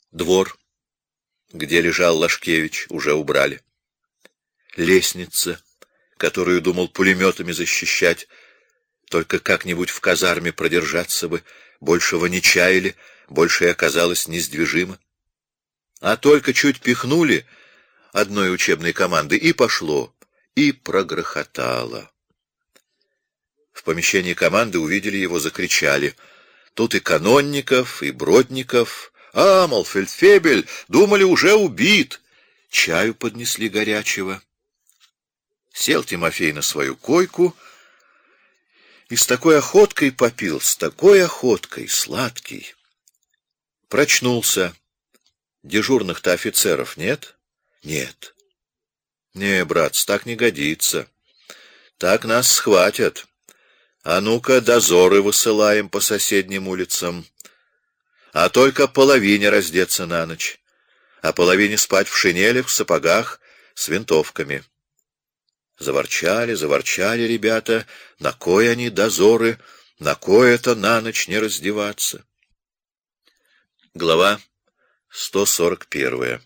Двор, где лежал Лашкевич, уже убрали. Лестница, которую думал пулеметами защищать, только как-нибудь в казарме продержаться бы, большего не чаяли, больше и оказалось несдвижимо. А только чуть пихнули одной учебной команды, и пошло, и прогрохотало. В помещении команды увидели его, закричали. Тут и Канонников, и Бродников. «А, мол, фельдфебель, думали, уже убит!» Чаю поднесли горячего. Сел Тимофей на свою койку и с такой охоткой попил, с такой охоткой, сладкий. Прочнулся. Дежурных-то офицеров нет? Нет. Не, братцы, так не годится. Так нас схватят. А ну-ка, дозоры высылаем по соседним улицам. А только половине раздеться на ночь, а половине спать в шинелях, в сапогах, с винтовками. Заворчали, заворчали ребята, на кой они дозоры, на кой это на ночь не раздеваться. Глава 141.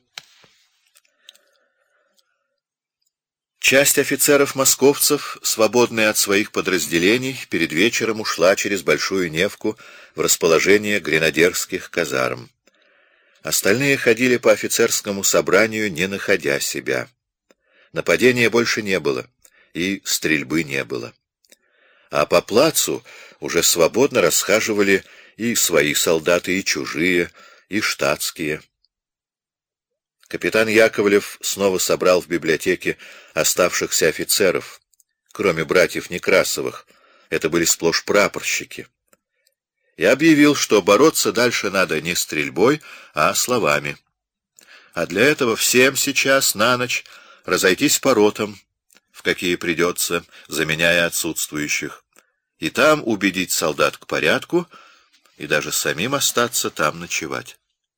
Часть офицеров-московцев, свободная от своих подразделений, перед вечером ушла через Большую Невку в расположение гренадерских казарм. Остальные ходили по офицерскому собранию, не находя себя. Нападения больше не было, и стрельбы не было. А по плацу уже свободно расхаживали и свои солдаты, и чужие, и штатские. Капитан Яковлев снова собрал в библиотеке оставшихся офицеров, кроме братьев Некрасовых, это были сплошь прапорщики, и объявил, что бороться дальше надо не стрельбой, а словами. А для этого всем сейчас на ночь разойтись по ротам, в какие придется, заменяя отсутствующих, и там убедить солдат к порядку, и даже самим остаться там ночевать.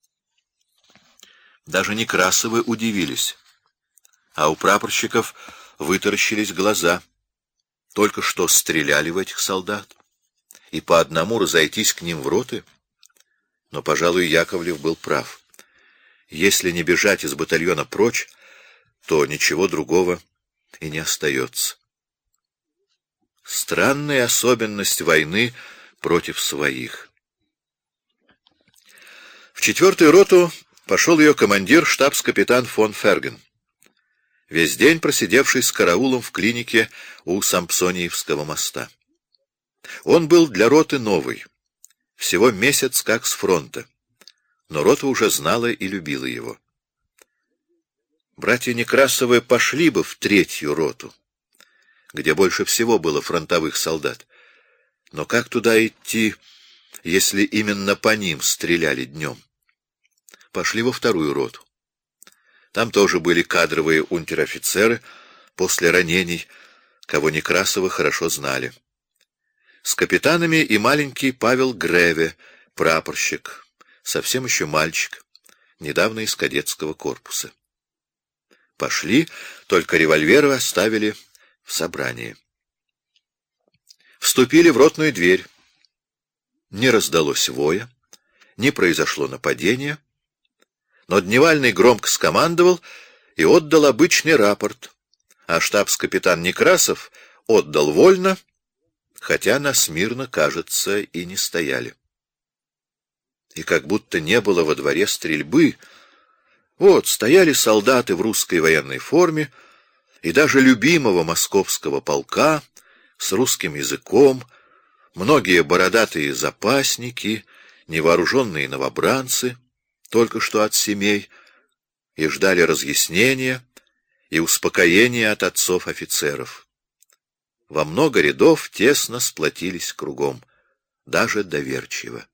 Даже Некрасовы удивились, а у прапорщиков вытаращились глаза. Только что стреляли в этих солдат, и по одному разойтись к ним в роты. Но, пожалуй, Яковлев был прав. Если не бежать из батальона прочь, то ничего другого и не остается. Странная особенность войны против своих. В 4-ю роту пошел ее командир, штабс-капитан фон Ферген, весь день просидевший с караулом в клинике у Сампсониевского моста. Он был для роты новый, всего месяц как с фронта, но рота уже знала и любила его. Братья Некрасовы пошли бы в 3-ю роту, где больше всего было фронтовых солдат, но как туда идти, если именно по ним стреляли днем? Пошли во 2-ю роту. Там тоже были кадровые унтер-офицеры после ранений, кого Некрасовы хорошо знали. С капитанами и маленький Павел Греве, прапорщик, совсем еще мальчик, недавно из кадетского корпуса. Пошли, только револьверы оставили в собрании. Вступили в ротную дверь. Не раздалось воя, не произошло нападения, но Дневальный громко скомандовал и отдал обычный рапорт, а штабс-капитан Некрасов отдал вольно, хотя насмирно, кажется, и не стояли. И как будто не было во дворе стрельбы. Вот, стояли солдаты в русской военной форме, и даже любимого московского полка с русским языком, многие бородатые запасники, невооруженные новобранцы, только что от семей, и ждали разъяснения и успокоения от отцов-офицеров. Во много рядов тесно сплотились кругом, даже доверчиво.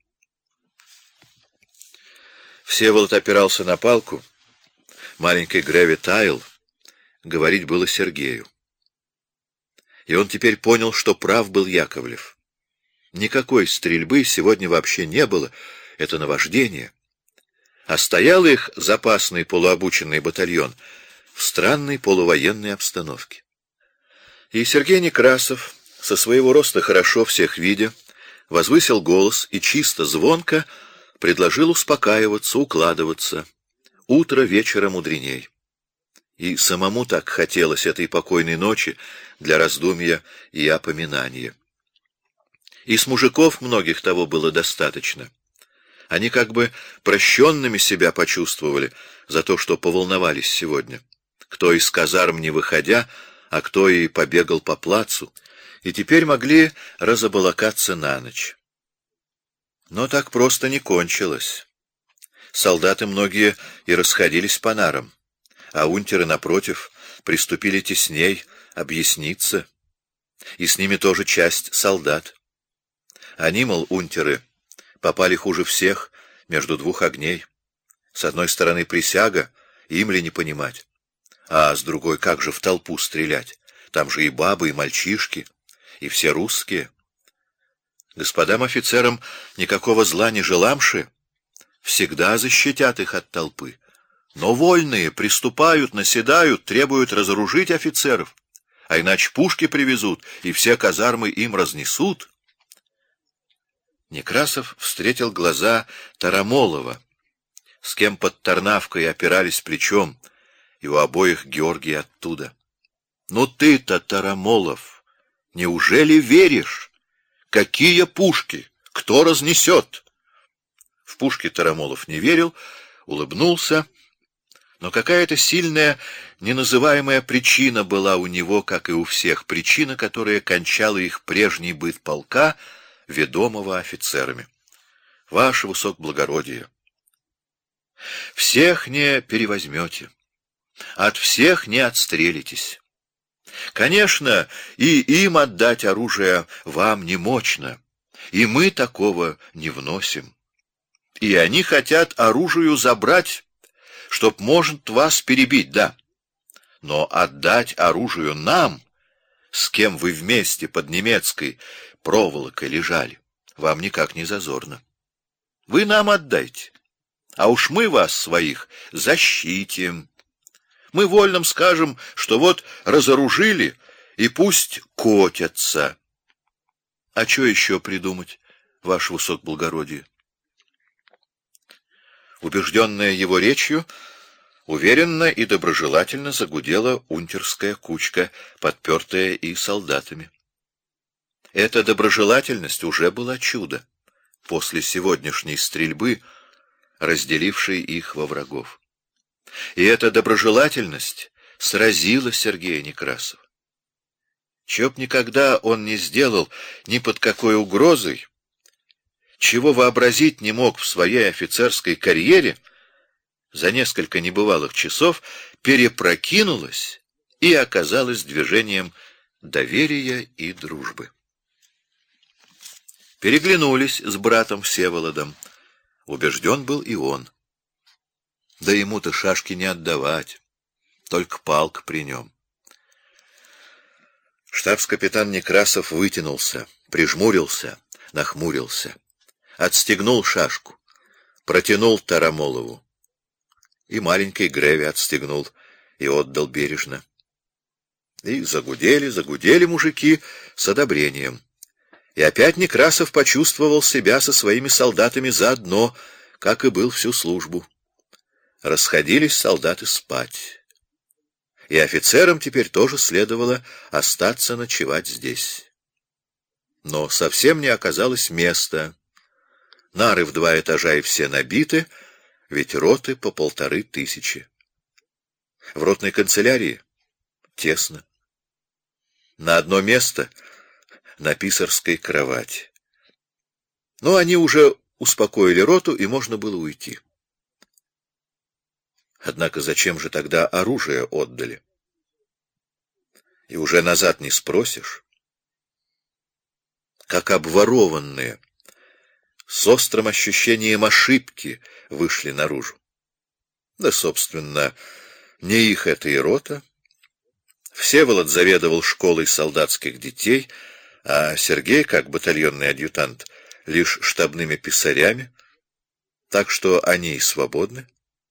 Всеволод опирался на палку, маленький Греве таял, говорить было Сергею. И он теперь понял, что прав был Яковлев. Никакой стрельбы сегодня вообще не было, это наваждение. А стоял их запасный полуобученный батальон в странной полувоенной обстановке. И Сергей Некрасов, со своего роста хорошо всех видя, возвысил голос и чисто, звонко предложил успокаиваться, укладываться. Утро вечера мудреней. И самому так хотелось этой покойной ночи для раздумья и опоминания. И с мужиков многих того было достаточно. Они как бы прощенными себя почувствовали за то, что поволновались сегодня. Кто из казарм не выходя, а кто и побегал по плацу, и теперь могли разобалакаться на ночь. Но так просто не кончилось. Солдаты многие и расходились по нарам, а унтеры, напротив, приступили тесней объясниться, и с ними тоже часть солдат. Они, мол, унтеры, попали хуже всех между двух огней. С одной стороны присяга, им ли не понимать, а с другой как же в толпу стрелять? Там же и бабы, и мальчишки, и все русские. Господам офицерам никакого зла не желамши, всегда защитят их от толпы. Но вольные приступают, наседают, требуют разоружить офицеров, а иначе пушки привезут, и все казармы им разнесут. Некрасов встретил глаза Тарамолова, с кем под Тарнавкой опирались плечом, и у обоих Георгий оттуда. «Ну ты-то, Тарамолов, неужели веришь? Какие пушки? Кто разнесет?» В пушки Тарамолов не верил, улыбнулся, но какая-то сильная, неназываемая причина была у него, как и у всех, причина, которая кончала их прежний быт полка, ведомого офицерами. «Ваше высокоблагородие, всех не перевозьмете, от всех не отстрелитесь. Конечно, и им отдать оружие вам не мочно, и мы такого не вносим. И они хотят оружию забрать, чтоб, может, вас перебить, да. Но отдать оружию нам, с кем вы вместе под немецкой проволокой лежали, вам никак не зазорно. Вы нам отдайте, а уж мы вас, своих, защитим. Мы вольным скажем, что вот разоружили, и пусть котятся. А что еще придумать, ваше высокоблагородие?» Убежденная его речью, уверенно и доброжелательно загудела унтерская кучка, подпертая и солдатами. Эта доброжелательность уже была чудо после сегодняшней стрельбы, разделившей их во врагов. И эта доброжелательность сразила Сергея Некрасова. Чего б никогда он не сделал ни под какой угрозой, чего вообразить не мог в своей офицерской карьере, за несколько небывалых часов перепрокинулось и оказалось движением доверия и дружбы. Переглянулись с братом Всеволодом. Убежден был и он. Да ему-то шашки не отдавать, только палка при нем. Штабс-капитан Некрасов вытянулся, прижмурился, нахмурился, отстегнул шашку, протянул Тарамолову. И маленький Греви отстегнул и отдал бережно. И загудели мужики с одобрением. И опять Некрасов почувствовал себя со своими солдатами заодно, как и был всю службу. Расходились солдаты спать. И офицерам теперь тоже следовало остаться ночевать здесь. Но совсем не оказалось места. Нары в 2 этажа и все набиты, ведь роты по 1500. В ротной канцелярии тесно. На одно место на писарской кровати. Но они уже успокоили роту, и можно было уйти. Однако зачем же тогда оружие отдали? И уже назад не спросишь. Как обворованные, с острым ощущением ошибки вышли наружу. Да, собственно, не их это и рота. Всеволод заведовал школой солдатских детей, а Сергей, как батальонный адъютант, лишь штабными писарями, так что они и свободны.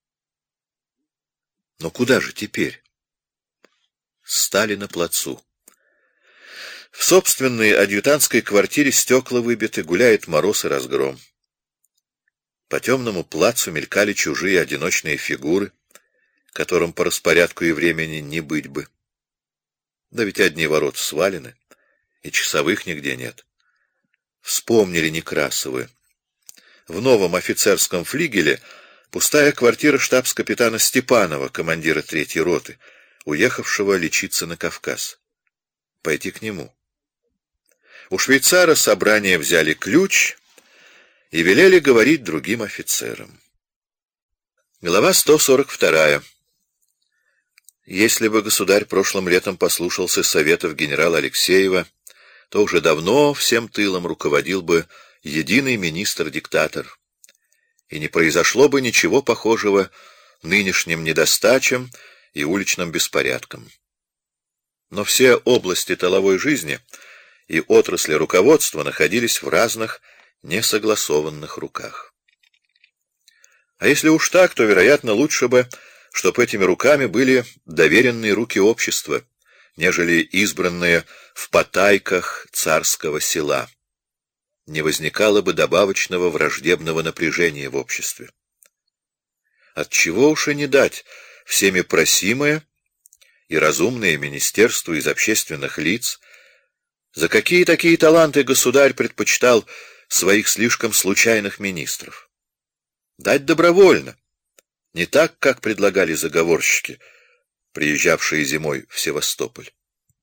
Но куда же теперь? Стали на плацу. В собственной адъютантской квартире стекла выбиты, гуляет мороз и разгром. По темному плацу мелькали чужие одиночные фигуры, которым по распорядку и времени не быть бы. Да ведь одни ворота свалены, и часовых нигде нет. Вспомнили Некрасовы. В новом офицерском флигеле пустая квартира штабс-капитана Степанова, командира 3-й роты, уехавшего лечиться на Кавказ. Пойти к нему. У швейцара собрания взяли ключ и велели говорить другим офицерам. Глава 142. Если бы государь прошлым летом послушался советов генерала Алексеева, то уже давно всем тылом руководил бы единый министр-диктатор, и не произошло бы ничего похожего нынешним недостачам и уличным беспорядкам. Но все области тыловой жизни и отрасли руководства находились в разных, несогласованных руках. А если уж так, то, вероятно, лучше бы, чтобы этими руками были доверенные руки общества, нежели избранные в потайках царского села. Не возникало бы добавочного враждебного напряжения в обществе. Отчего уж и не дать всеми просимое и разумное министерству из общественных лиц, за какие такие таланты государь предпочитал своих слишком случайных министров? Дать добровольно, не так, как предлагали заговорщики, приезжавшие зимой в Севастополь.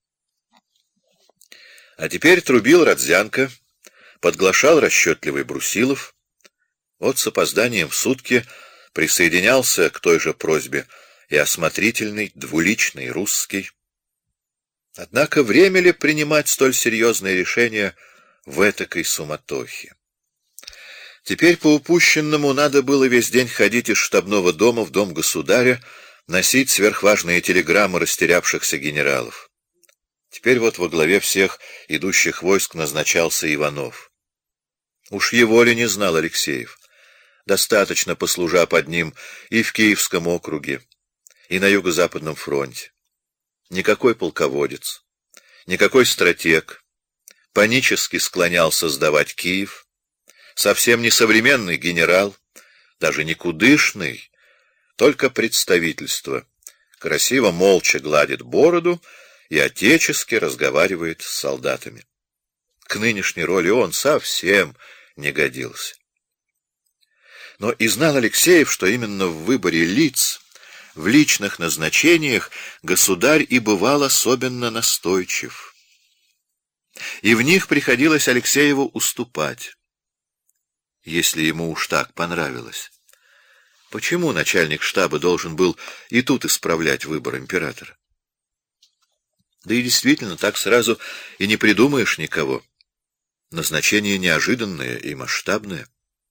А теперь трубил Родзянко, подглашал расчетливый Брусилов, вот с опозданием в сутки присоединялся к той же просьбе и осмотрительный, двуличный русский. Однако время ли принимать столь серьезные решения в этакой суматохе? Теперь по упущенному надо было весь день ходить из штабного дома в дом государя, носить сверхважные телеграммы растерявшихся генералов. Теперь вот во главе всех идущих войск назначался Иванов. Уж его ли не знал Алексеев? Достаточно послужа под ним и в Киевском округе, и на Юго-Западном фронте. Никакой полководец, никакой стратег панически склонялся сдавать Киев, совсем не современный генерал, даже никудышный, только представительство, красиво молча гладит бороду и отечески разговаривает с солдатами. К нынешней роли он совсем не годился. Но и знал Алексеев, что именно в выборе лиц, в личных назначениях государь и бывал особенно настойчив. И в них приходилось Алексееву уступать, если ему уж так понравилось. Почему начальник штаба должен был и тут исправлять выбор императора? Да и действительно, так сразу и не придумаешь никого. Назначение неожиданное и масштабное.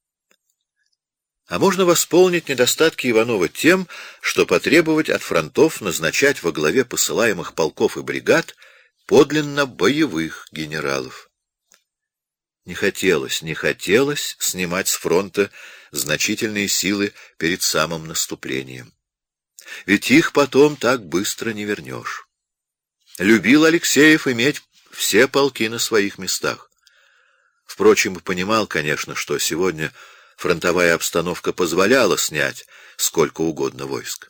А можно восполнить недостатки Иванова тем, что потребовать от фронтов назначать во главе посылаемых полков и бригад подлинно боевых генералов. Не хотелось снимать с фронта значительные силы перед самым наступлением. Ведь их потом так быстро не вернешь. Любил Алексеев иметь все полки на своих местах. Впрочем, и понимал, конечно, что сегодня фронтовая обстановка позволяла снять сколько угодно войск.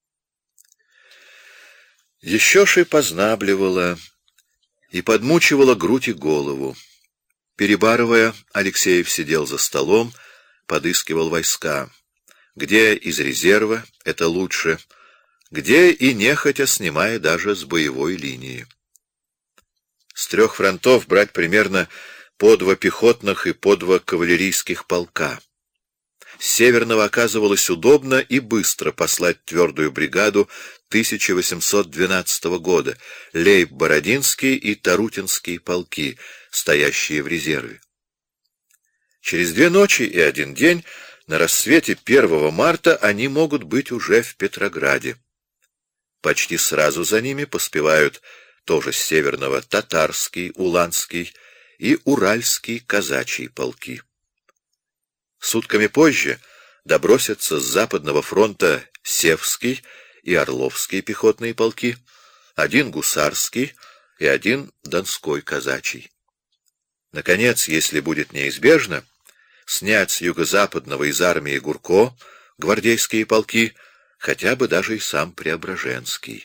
Еще ж и познабливала, и подмучивала грудь и голову. Перебарывая, Алексеев сидел за столом, подыскивал войска. Где из резерва — это лучше, где и нехотя, снимая даже с боевой линии. С 3 фронтов брать примерно по 2 пехотных и по 2 кавалерийских полка. С северного оказывалось удобно и быстро послать твердую бригаду 1812 года, Лейб-Бородинский и Тарутинские полки, стоящие в резерве. Через 2 ночи и 1 день, на рассвете 1 марта, они могут быть уже в Петрограде. Почти сразу за ними поспевают тоже с северного Татарский, Уланский и Уральский казачьи полки. Сутками позже добросятся с Западного фронта Севский и Орловские пехотные полки, 1 гусарский и 1 Донской казачий. Наконец, если будет неизбежно, снять с юго-западного из армии Гурко гвардейские полки, хотя бы даже и сам Преображенский.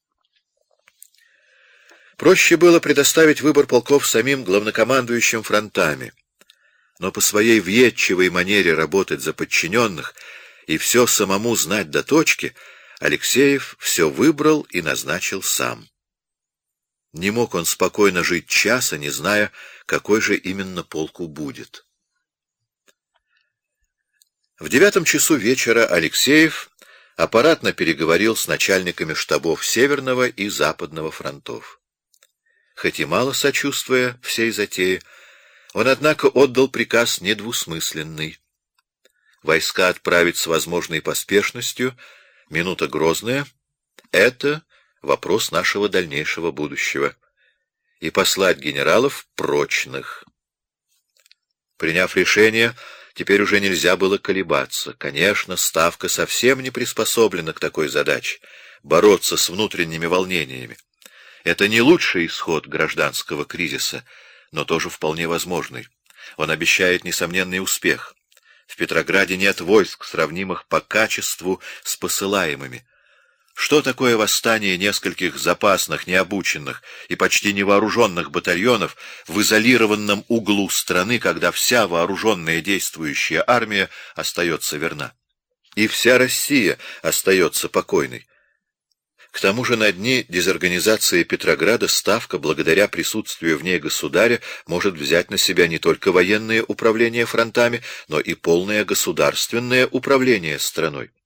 Проще было предоставить выбор полков самим главнокомандующим фронтами, но по своей въедчивой манере работать за подчиненных и все самому знать до точки, Алексеев все выбрал и назначил сам. Не мог он спокойно жить часа, не зная, какой же именно полку будет. В 9 часу вечера Алексеев аппаратно переговорил с начальниками штабов Северного и Западного фронтов. Хоть и мало сочувствуя всей затее, он, однако, отдал приказ недвусмысленный. Войска отправить с возможной поспешностью, минута грозная — это вопрос нашего дальнейшего будущего, и послать генералов прочных. Приняв решение, теперь уже нельзя было колебаться. Конечно, Ставка совсем не приспособлена к такой задаче — бороться с внутренними волнениями. Это не лучший исход гражданского кризиса, но тоже вполне возможный. Он обещает несомненный успех. В Петрограде нет войск, сравнимых по качеству с посылаемыми. Что такое восстание нескольких запасных, необученных и почти невооруженных батальонов в изолированном углу страны, когда вся вооруженная действующая армия остается верна? И вся Россия остается покойной. К тому же на дни дезорганизации Петрограда Ставка, благодаря присутствию в ней государя, может взять на себя не только военное управление фронтами, но и полное государственное управление страной.